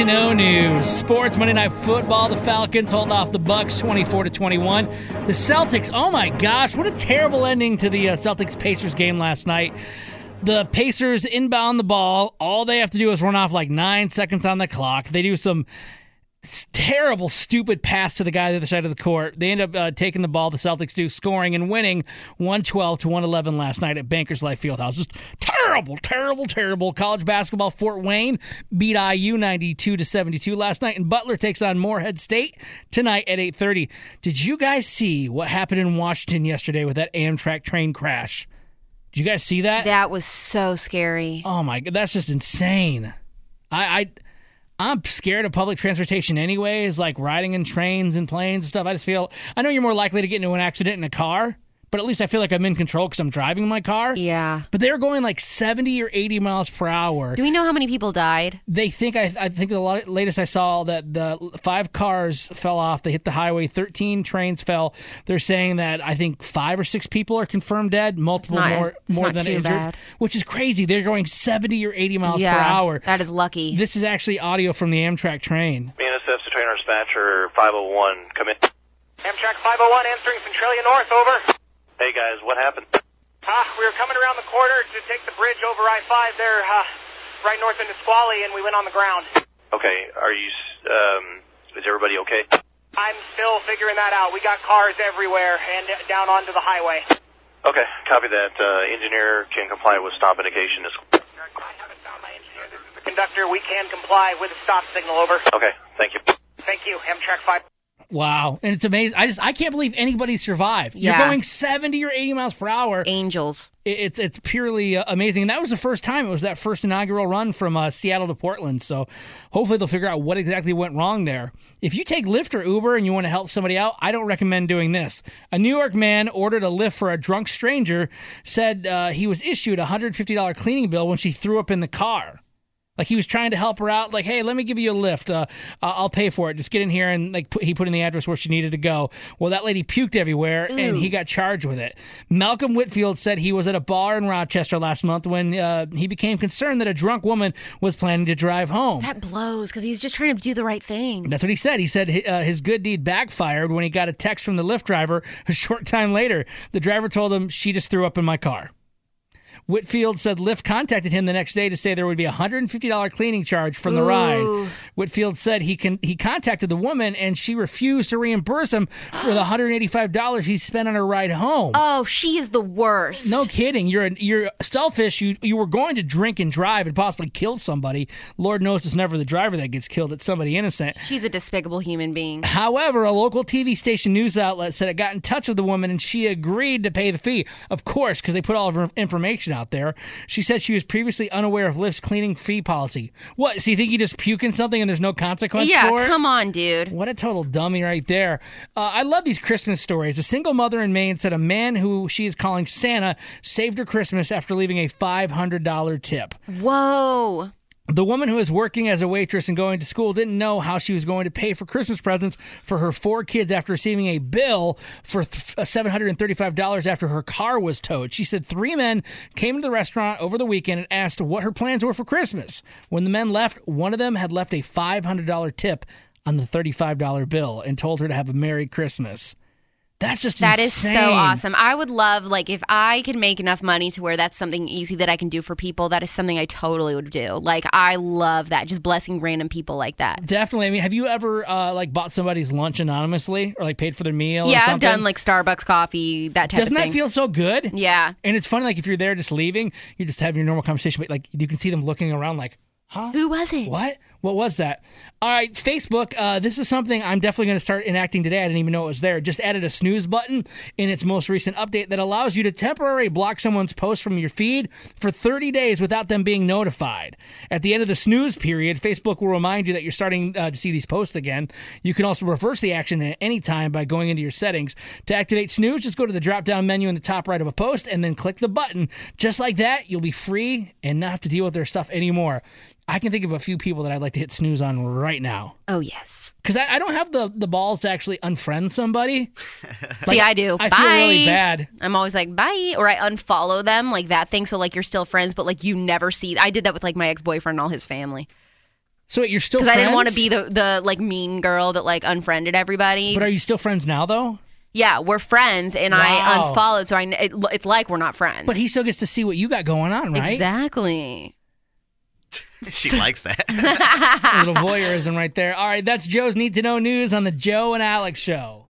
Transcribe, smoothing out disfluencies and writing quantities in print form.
6:00 news. Sports Monday Night Football. The Falcons hold off the Bucks 24-21. The Celtics, oh my gosh, what a terrible ending to the Celtics-Pacers game last night. The Pacers inbound the ball. All they have to do is run off like 9 seconds on the clock. They do some terrible, stupid pass to the guy on the other side of the court. They end up taking the ball, the Celtics do, scoring and winning 112-111 last night at Bankers Life Fieldhouse. Just terrible, terrible, terrible. College basketball, Fort Wayne beat IU 92-72 last night, and Butler takes on Morehead State tonight at 8:30. Did you guys see what happened in Washington yesterday with that Amtrak train crash? Did you guys see that? That was so scary. Oh my God, that's just insane. I'm scared of public transportation anyways, like riding in trains and planes and stuff. I know you're more likely to get into an accident in a car, but at least I feel like I'm in control because I'm driving my car. Yeah. But they're going like 70 or 80 miles per hour. Do we know how many people died? They think, I think the latest I saw that the 5 cars fell off. They hit the highway. 13 trains fell. They're saying that I think 5 or 6 people are confirmed dead, multiple more than injured, bad. Which is crazy. They're going 70 or 80 miles per hour. That is lucky. This is actually audio from the Amtrak train. BNSF's trainer dispatcher 501, come in. Amtrak 501 answering Centralia North, over. Hey guys, what happened? We were coming around the corner to take the bridge over I-5 there, right north into Squally, and we went on the ground. Okay, is everybody okay? I'm still figuring that out. We got cars everywhere and down onto the highway. Okay, copy that. Engineer can comply with stop indication. I haven't found my engineer. This is the conductor. We can comply with a stop signal, over. Okay, thank you. Thank you, Amtrak 5. Wow. And it's amazing. I can't believe anybody survived. Yeah. You're going 70 or 80 miles per hour. Angels. It's purely amazing. And that was the first time. It was that first inaugural run from Seattle to Portland. So hopefully they'll figure out what exactly went wrong there. If you take Lyft or Uber and you want to help somebody out, I don't recommend doing this. A New York man ordered a Lyft for a drunk stranger, said he was issued a $150 cleaning bill when she threw up in the car. Like he was trying to help her out. Like, hey, let me give you a lift. I'll pay for it. Just get in here. And he put in the address where she needed to go. Well, that lady puked everywhere, and he got charged with it. Malcolm Whitfield said he was at a bar in Rochester last month when he became concerned that a drunk woman was planning to drive home. That blows because he's just trying to do the right thing. That's what he said. He said his good deed backfired when he got a text from the Lyft driver a short time later. The driver told him, she just threw up in my car. Whitfield said Lyft contacted him the next day to say there would be a $150 cleaning charge from the ride. Whitfield said he contacted the woman and she refused to reimburse him for the $185 he spent on her ride home. Oh, she is the worst. No kidding. You're selfish. You were going to drink and drive and possibly kill somebody. Lord knows it's never the driver that gets killed. It's somebody innocent. She's a despicable human being. However, a local TV station news outlet said it got in touch with the woman and she agreed to pay the fee. Of course, because they put all of her information out there. She said she was previously unaware of Lyft's cleaning fee policy. What? So you think you just puke in something and there's no consequence for it? Yeah, come on, dude. What a total dummy right there. I love these Christmas stories. A single mother in Maine said a man who she is calling Santa saved her Christmas after leaving a $500 tip. Whoa. The woman who is working as a waitress and going to school didn't know how she was going to pay for Christmas presents for her 4 kids after receiving a bill for $735 after her car was towed. She said 3 men came to the restaurant over the weekend and asked what her plans were for Christmas. When the men left, one of them had left a $500 tip on the $35 bill and told her to have a Merry Christmas. That's just insane. That is so awesome. I would love, if I could make enough money to where that's something easy that I can do for people, that is something I totally would do. I love that, just blessing random people like that. Definitely. I mean, have you ever, bought somebody's lunch anonymously or, paid for their meal Yeah, or something? I've done, Starbucks coffee, that type Doesn't of thing. that feel so good? Yeah. And it's funny, if you're there just leaving, you just have your normal conversation, but, you can see them looking around huh? Who was it? What? What was that? All right, Facebook, this is something I'm definitely going to start enacting today. I didn't even know it was there. Just added a snooze button in its most recent update that allows you to temporarily block someone's post from your feed for 30 days without them being notified. At the end of the snooze period, Facebook will remind you that you're starting to see these posts again. You can also reverse the action at any time by going into your settings. To activate snooze, just go to the drop-down menu in the top right of a post and then click the button. Just like that, you'll be free and not have to deal with their stuff anymore. I can think of a few people that I'd like to hit snooze on right now. Oh, yes. Because I don't have the balls to actually unfriend somebody. See, I do. I Bye. feel really bad. I'm always like, bye. Or I unfollow them, that thing. So, you're still friends, but, you never see. I did that with, my ex-boyfriend and all his family. So wait, you're still Because friends? I didn't want to be the like mean girl that like unfriended everybody. But are you still friends now, though? Yeah, we're friends, and Wow. I unfollowed, so it's like we're not friends. But he still gets to see what you got going on, right? Exactly. She likes that. A little voyeurism right there. All right, that's Joe's Need to Know News on the Joe and Alex Show.